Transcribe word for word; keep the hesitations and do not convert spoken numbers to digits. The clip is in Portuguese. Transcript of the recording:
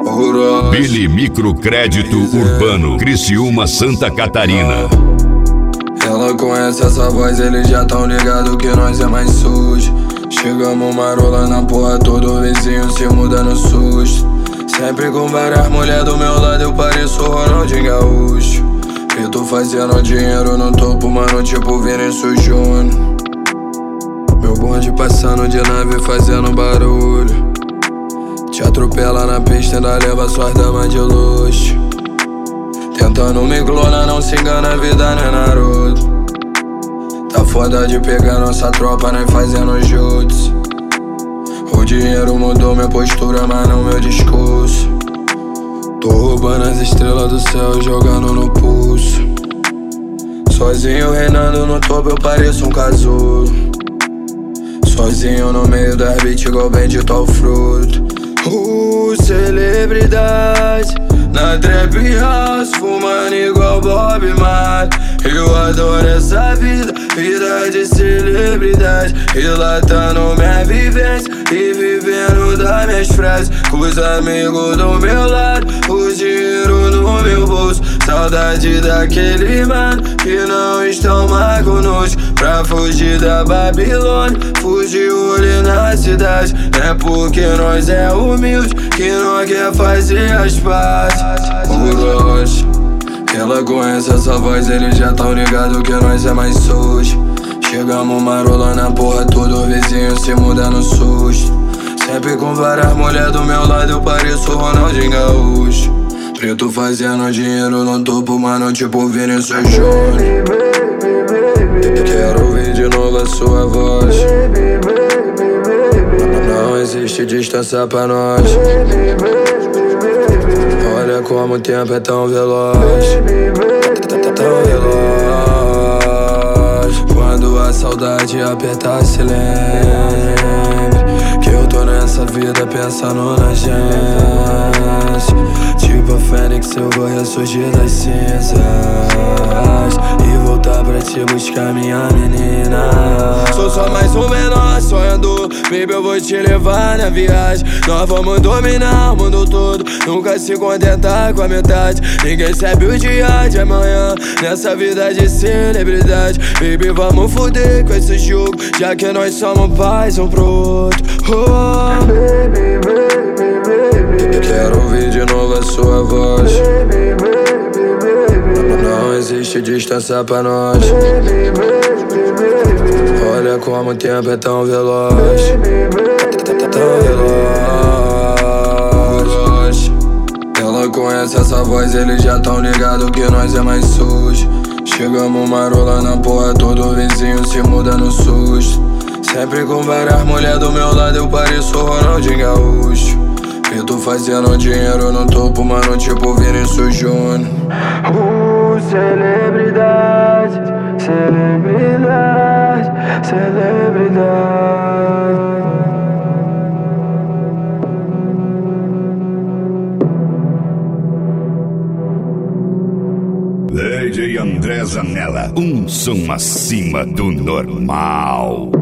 Billy Microcrédito Urbano, Criciúma, Santa Catarina. Ela conhece essa voz, eles já tão ligado que nós é mais sujo. Chegamos marola na porra, todo vizinho se muda no susto. Sempre com várias mulheres do meu lado, eu pareço Ronaldinho Gaúcho. E tô fazendo dinheiro no topo, mano, tipo Vinícius Júnior. Meu bonde passando de nave fazendo barulho. Te atropela na pista, ainda leva suas damas de luxo. Tentando me clonar, não se engana, a vida não é Naruto. Tá foda de pegar nossa tropa, nós fazendo jutsu. O dinheiro mudou minha postura, mas não meu discurso. Tô roubando as estrelas do céu, jogando no pulso. Sozinho reinando no topo, eu pareço um casulo. Sozinho no meio das beats, igual bendito ao fruto. Uh, celebridade na trap house, fumando igual Bob Marley. Eu adoro essa vida, vida de celebridade, relatando minha vivência e vivendo das minhas frases. Com os amigos do meu lado, o dinheiro no meu bolso. Saudade daquele mano que não estão mais conosco. Pra fugir da Babilônia, fugiu ali na cidade. É porque nós é humilde que não quer fazer as pazes. Orochi, ela conhece essa voz, eles já tão ligado que nós é mais sujo. Chegamos marola na porra, todo vizinho se muda no susto. Sempre com várias mulheres do meu lado, eu pareço Ronaldinho Gaúcho. Preto fazendo dinheiro no topo, mano, tipo Vinícius Júnior. Quero ouvir de novo a sua voz. Não existe distância pra nós. Olha como o tempo é tão veloz. Tão veloz. Quando a saudade apertar, se lembre que eu tô nessa vida pensando na gente. Tipo a fênix, eu vou ressurgir das cinzas e voltar pra te buscar, minha menina. Sou só mais um menor sonhador, baby, eu vou te levar na viagem. Nós vamos dominar o mundo todo, nunca se contentar com a metade. Ninguém sabe o dia de amanhã nessa vida de celebridade. Baby, vamos foder com esse jogo, já que nós somos pais um pro outro. Oh, baby, baby, baby, quero ouvir de novo a sua voz. Não existe distância pra nós. Olha como o tempo é tão veloz. Tão veloz. Ela conhece essa voz, eles já tão ligado que nós é mais sujo. Chegamos marola na porra, todo vizinho se muda no susto. Sempre com várias mulheres do meu lado, eu pareço Ronaldinho Gaúcho. Eu tô fazendo dinheiro no topo, mano, tipo Vinícius Júnior. Uh, celebridade, celebridade, celebridade. D J André Zanella, um som acima do normal.